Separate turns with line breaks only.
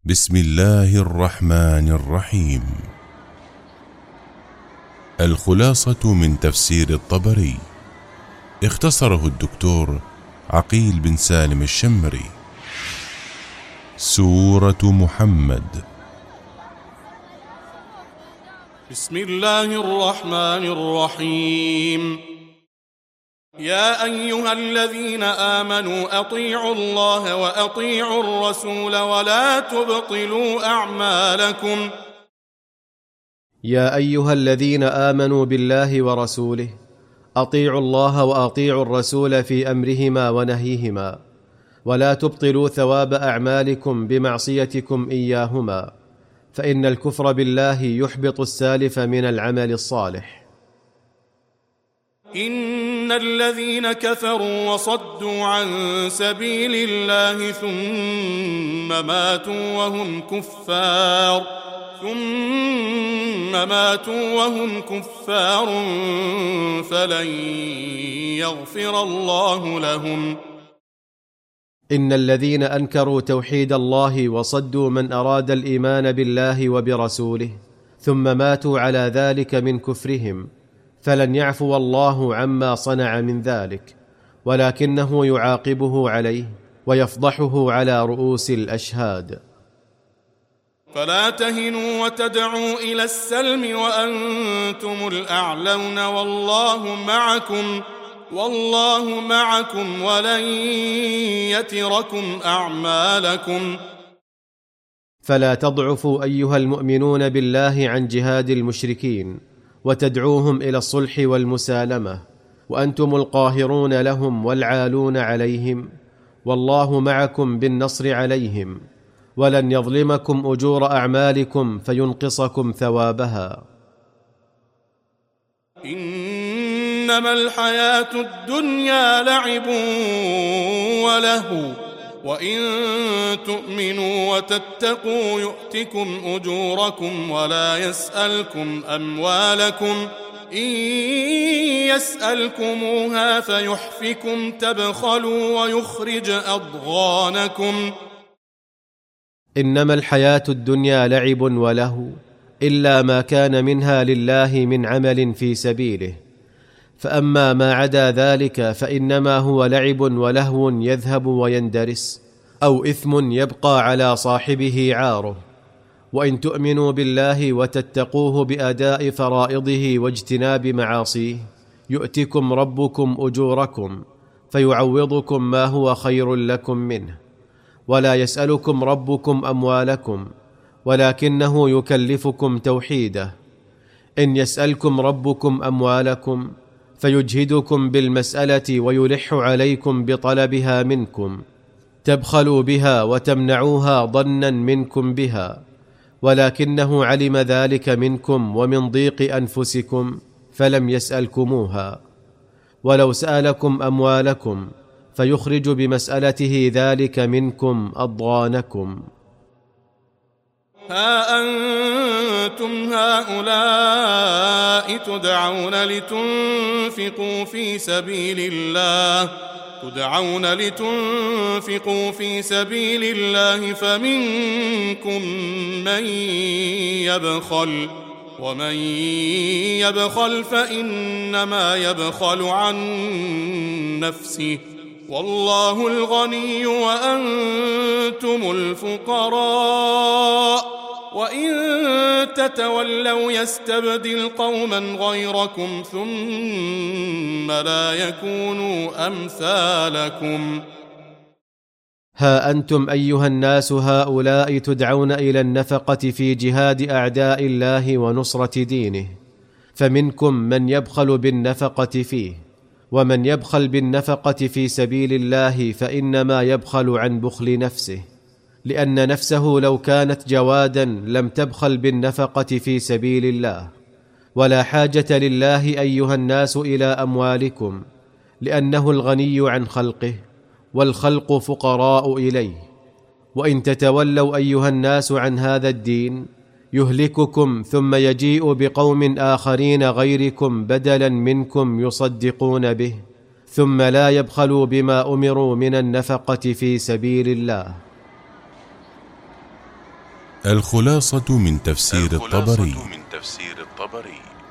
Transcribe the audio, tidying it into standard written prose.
بسم الله الرحمن الرحيم. الخلاصة من تفسير الطبري، اختصره الدكتور عقيل بن سالم الشمري. سورة محمد.
بسم الله الرحمن الرحيم. يا أيها الذين آمنوا أطيعوا الله وأطيعوا الرسول ولا تبطلوا أعمالكم.
يا أيها الذين آمنوا بالله ورسوله أطيعوا الله وأطيعوا الرسول في أمرهما ونهيهما، ولا تبطلوا ثواب أعمالكم بمعصيتكم إياهما، فإن الكفر بالله يحبط السالف من العمل الصالح.
إن الذين كفروا وصدوا عن سبيل الله ثم ماتوا وهم كفار فلن يغفر الله لهم.
إن الذين أنكروا توحيد الله وصدوا من أراد الإيمان بالله وبرسوله ثم ماتوا على ذلك من كفرهم فلن يعفو الله عما صنع من ذلك، ولكنه يعاقبه عليه ويفضحه على رؤوس الأشهاد.
فلا تهنوا وتدعوا إلى السلم وأنتم الأعلون والله معكم ولن يتركم أعمالكم.
فلا تضعفوا أيها المؤمنون بالله عن جهاد المشركين وتدعوهم إلى الصلح والمسالمة، وأنتم القاهرون لهم والعالون عليهم، والله معكم بالنصر عليهم، ولن يظلمكم أجور أعمالكم فينقصكم ثوابها.
إنما الحياة الدنيا لعب ولهو، وإن تؤمنوا وتتقوا يؤتكم أجوركم ولا يسألكم أموالكم، إن يسألكموها فيحفكم تبخلوا ويخرج أضغانكم.
إنما الحياة الدنيا لعب ولهو، إلا ما كان منها لله من عمل في سبيله، فأما ما عدا ذلك فإنما هو لعب ولهو يذهب ويندرس، أو إثم يبقى على صاحبه عاره. وإن تؤمنوا بالله وتتقوه بأداء فرائضه واجتناب معاصيه يؤتكم ربكم أجوركم فيعوضكم ما هو خير لكم منه، ولا يسألكم ربكم أموالكم، ولكنه يكلفكم توحيده. إن يسألكم ربكم أموالكم فيجهدكم بالمسألة ويلح عليكم بطلبها منكم، تبخلوا بها وتمنعوها ظنا منكم بها، ولكنه علم ذلك منكم ومن ضيق أنفسكم فلم يسألكموها. ولو سألكم أموالكم فيخرج بمسألته ذلك منكم أضغانكم.
ها أنتم هؤلاء تدعون لتنفقوا في سبيل الله فمنكم من يبخل، ومن يبخل فإنما يبخل عن نفسه، والله الغني وأنتم الفقراء، وإن تتولوا يستبدل قوما غيركم ثم لا يكونوا أمثالكم.
ها أنتم أيها الناس هؤلاء تدعون إلى النفقة في جهاد أعداء الله ونصرة دينه، فمنكم من يبخل بالنفقة فيه، ومن يبخل بالنفقة في سبيل الله فإنما يبخل عن بخل نفسه، لأن نفسه لو كانت جوادا لم تبخل بالنفقة في سبيل الله. ولا حاجة لله أيها الناس إلى أموالكم، لأنه الغني عن خلقه، والخلق فقراء إليه. وإن تتولوا أيها الناس عن هذا الدين يهلككم، ثم يجيء بقوم آخرين غيركم بدلا منكم يصدقون به، ثم لا يبخلوا بما أمروا من النفقة في سبيل الله.
الخلاصة من تفسير الطبري.
من تفسير الطبري.